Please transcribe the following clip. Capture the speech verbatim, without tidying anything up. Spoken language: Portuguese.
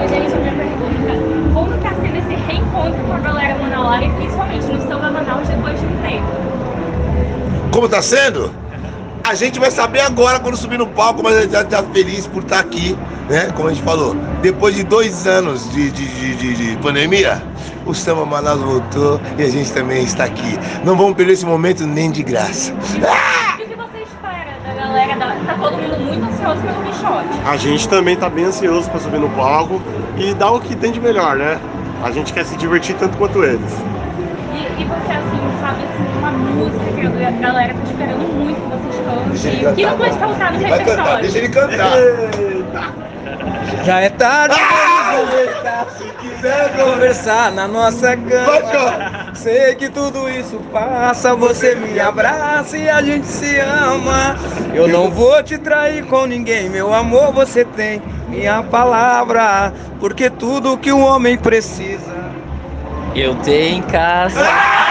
gente, a minha pergunta, como tá sendo esse reencontro com a galera manauara e principalmente no Samba Manaus depois de um tempo? Como tá sendo? A gente vai saber agora quando subir no palco, mas a gente já tá feliz por estar aqui, né? Como a gente falou, depois de dois anos de, de, de, de, de pandemia, o Samba Manaus voltou e a gente também está aqui. Não vamos perder esse momento nem de graça. E o que você espera da galera? Da... Tá todo mundo muito ansioso pelo Quixote. A gente também tá bem ansioso para subir no palco e dar o que tem de melhor, né? A gente quer se divertir tanto quanto eles. E, e você, assim, sabe, assim, uma música que a galera tá esperando muito que vocês cantem, que não pode faltar no Ele vai cantar, repertório. deixa ele cantar. Eita! Já é tarde, vamos conversar. Se quiser conversar na nossa cama, sei que tudo isso passa. Você me abraça e a gente se ama. Eu não vou te trair com ninguém, meu amor. Você tem minha palavra, porque tudo que um homem precisa eu tenho em casa.